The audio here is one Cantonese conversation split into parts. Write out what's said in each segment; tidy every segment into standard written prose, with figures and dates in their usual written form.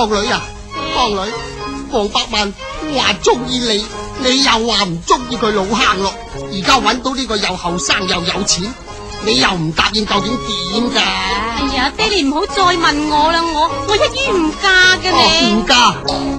康女啊，康女，黃百萬話中意你，你又話唔中意佢老坑咯。而家揾到呢個又後生又有錢，你又唔答應，究竟點㗎？ 哎呀，爹哋唔好再問我啦，我一於唔嫁嘅你。 唔嫁。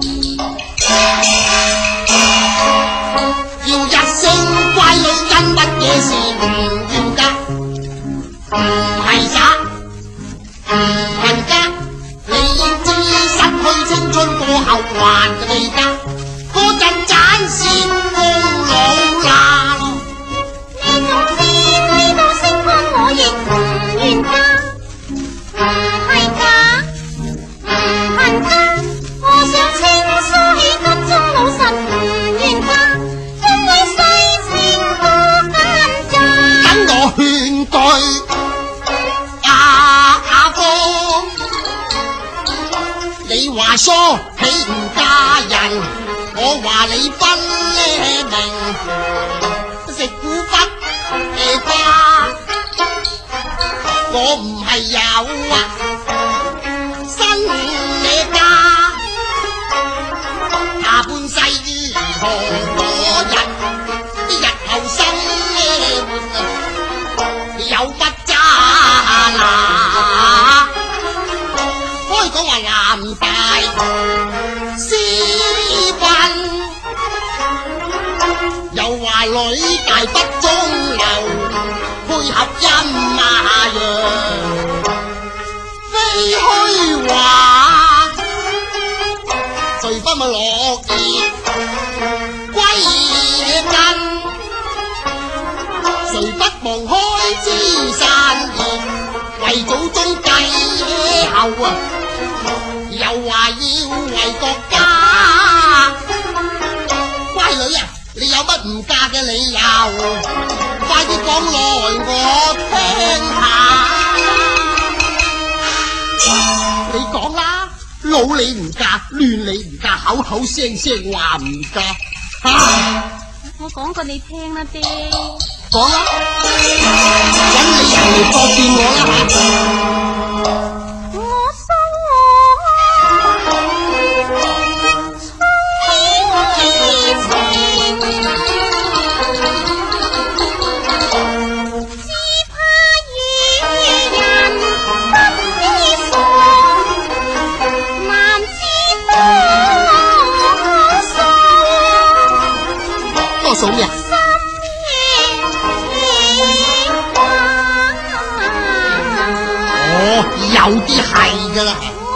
要一聲乖女，因乜嘢事唔願嫁？唔係渣，唔恨家。你要知失去青春過後還未嫁，嗰陣盞是公老啦。 你總知睇到星光我亦唔願嫁，唔係假，唔恨家。我想清梳起骨中老實唔願嫁，因為世情多奸詐。 等我勸對阿哥，你話疏起唔嫁人，我話你分明，食股份花，我唔係有新嘢家，下半世如何過日，日後生有乜渣拿？開講話男大斯文，又話女大不中留，配合陰陽，非虛話，隨不咪落葉歸野根，誰不忘開枝散葉，為祖宗繼後啊！又話要為國家，乖女啊，你有乜唔嫁嘅理由？快啲講來我聽下。你講啦，老你唔嫁，亂你唔嫁，口口聲聲話唔嫁。 我講過你聽啦，爹。 講啦，揾理由嚟駁電我啦嚇。數咩啊？有啲係噶啦。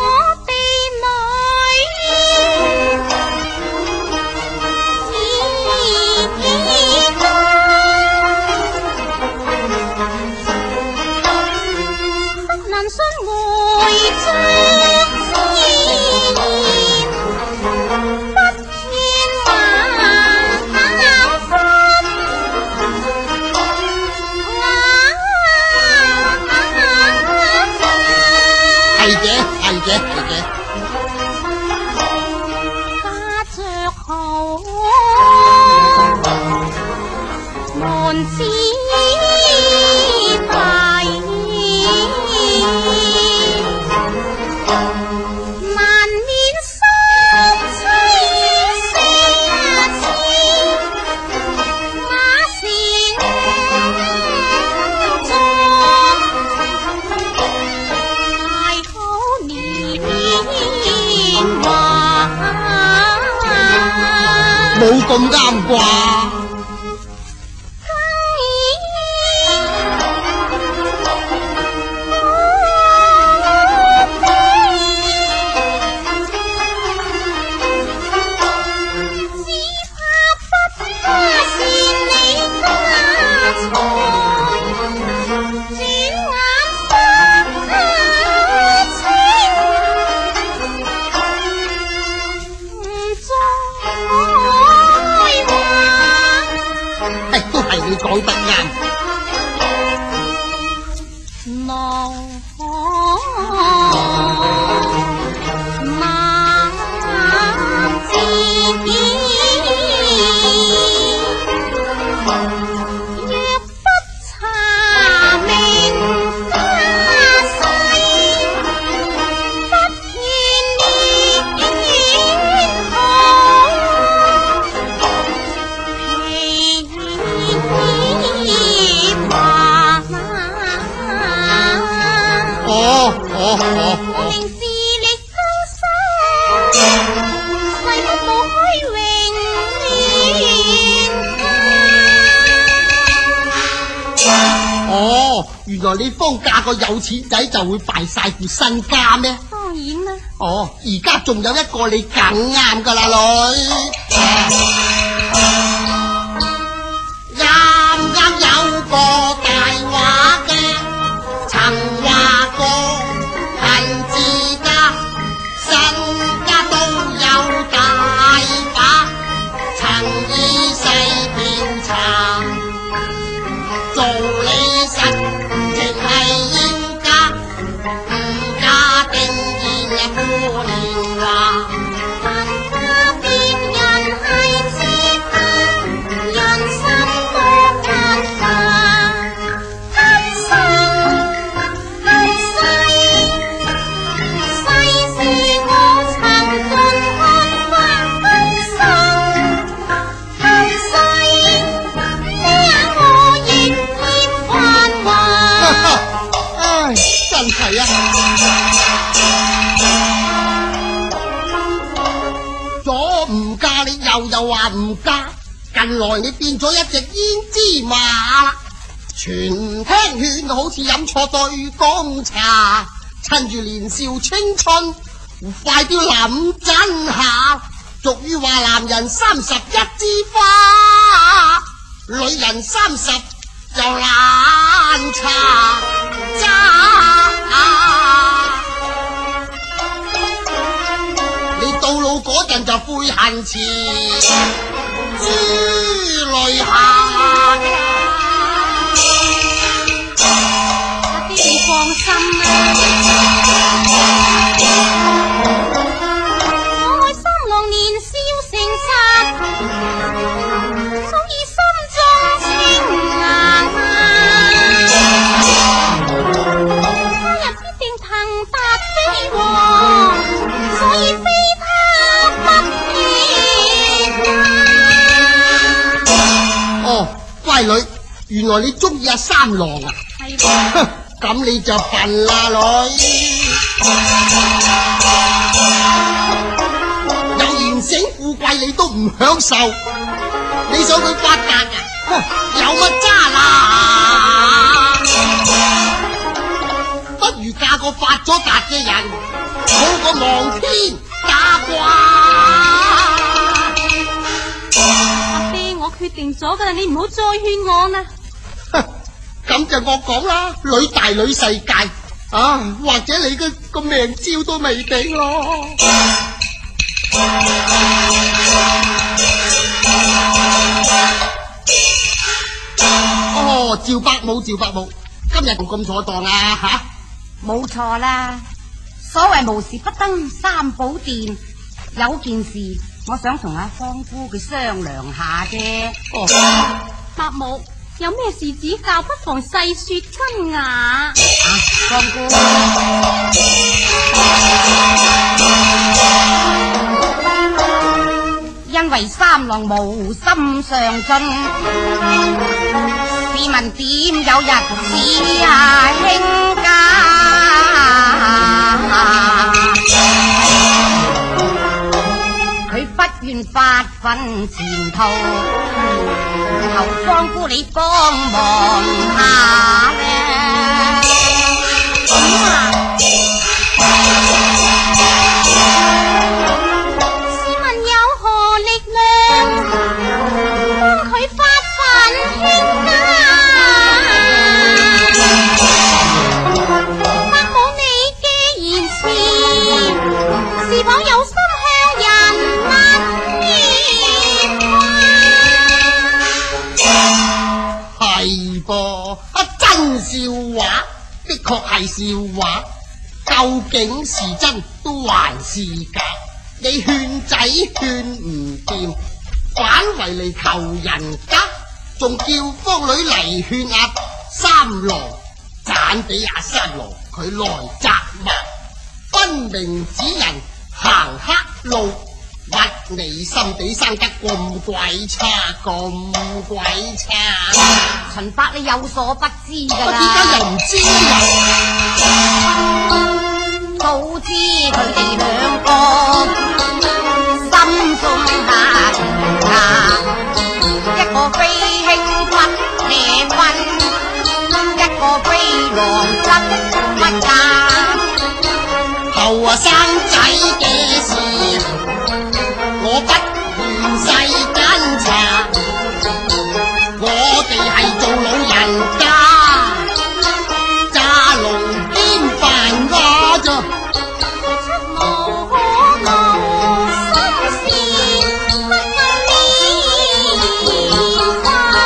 冇咁啱啩？你講得啱。 原來你方嫁個有錢仔就會敗晒副身家咩？ 當然啦。 哦，而家仲有一個你梗啱噶啦，女。啱啱有個大畫家，曾畫過貧字家，身家都有大把，曾以世調查，做你實情係冤家，唔家定義嘅孤年華。係啊，左唔嫁你又話唔嫁，近來你變咗一隻胭脂馬啦，全聽勸好似飲錯對公茶，趁住年少青春，快啲諗真下。俗語話男人31枝花，女人30就爛茶渣。你到老嗰陣就悔恨遲，珠淚下。 阿爹你放心啦，我愛三郎年少誠實，所以心中清硬。他日必定騰達飛黃，所以非他不可。 哦，乖女，原來你中意阿三郎啊？ 係喎。咁你就笨啦，女。有賢醒富貴你都唔享受，你想佢發達啊？有乜渣啦？不如嫁個發咗達嘅人，好過望天打卦。 阿爹，我決定咗噶啦，你唔好再勸我啦。 咁就我講啦，女大女世界啊，或者你個命招都未定咯。哦，趙伯母，趙伯母，今日咁坐檔啊吓？ 冇錯啦，所謂無事不登三寶殿，有件事我想同阿芳姑佢商量下啫。 哦， 伯母。有咩事指教，不妨細說君雅。 芳姑，因為三郎無心上進，試問點有日子興家？佢不願發奮前途，求芳姑你幫忙下咧。 試問有何力量幫佢發奮興家？伯母你嘅言辭是否有心向人問係噃，真笑話，的確係笑話，究竟是真都還是假？你勸仔勸唔掂，反為嚟求人家，仲叫方女嚟勸阿三郎，盞俾阿三郎佢來責罵，分明指人行黑路。乜你心地生得咁鬼差，咁鬼差？ 秦伯你有所不知㗎啦。 我點解又唔知啊？ 早知佢哋兩個心中下情啊，一個飛輕不離分，一個飛飛狼執乜家， 後生仔嘅事，我不願世間查。我哋係做老人家，揸龍肩犯我咋。 無可無心事，不夠年華。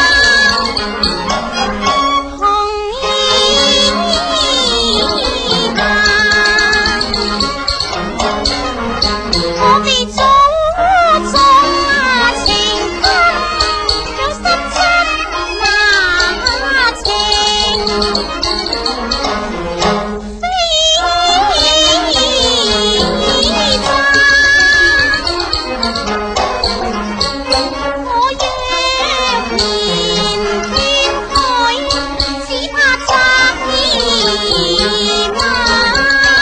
我被祖宗情根，有心親那情，非渣。我若連天台，只怕摘兒馬。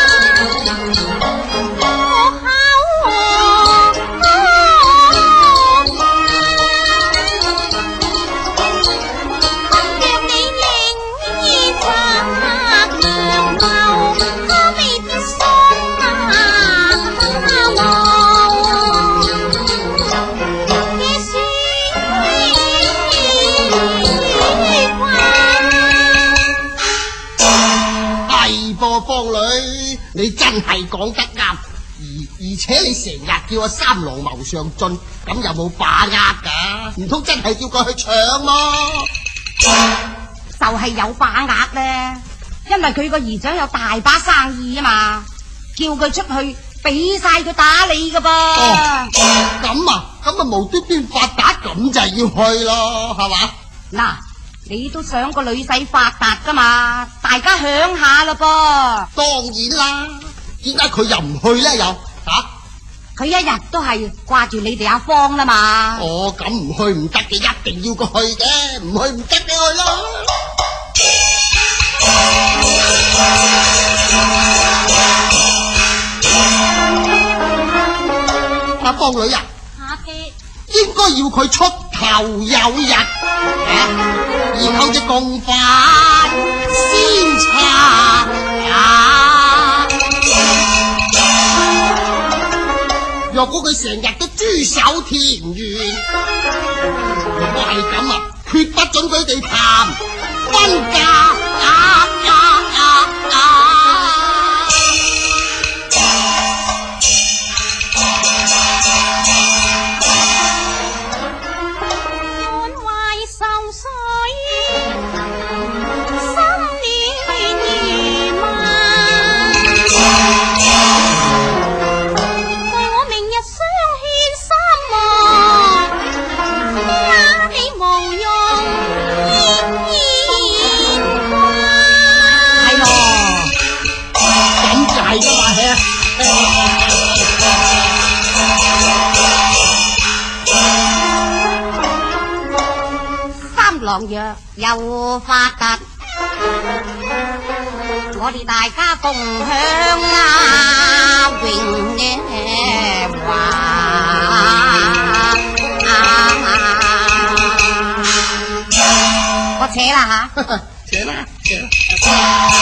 方女，你真係講得啱，而且你成日叫我三郎謀上進，咁有冇把握㗎？唔通真係叫佢去搶麼？ 就係有把握咧，因為佢個姨丈有大把生意啊嘛，叫佢出去俾晒佢打理㗎噃。 咁啊無端端發達，咁就要去咯，係嘛？ 嗱，你都想個女仔發達噶嘛？大家響下咯噃。 當然啦，點解佢又唔去咧？ 佢一日都係掛住你哋阿芳啦嘛。 哦，咁唔去唔得嘅，一定要佢去嘅，唔去唔得嘅去咯。阿芳女啊，應該要佢出頭有日，然後就共飯先茶若果佢成日都豬手田園，如果係咁啊，決不准佢哋談婚嫁。三郎若又發達，我哋大家共享榮華。我扯啦吓，扯啦。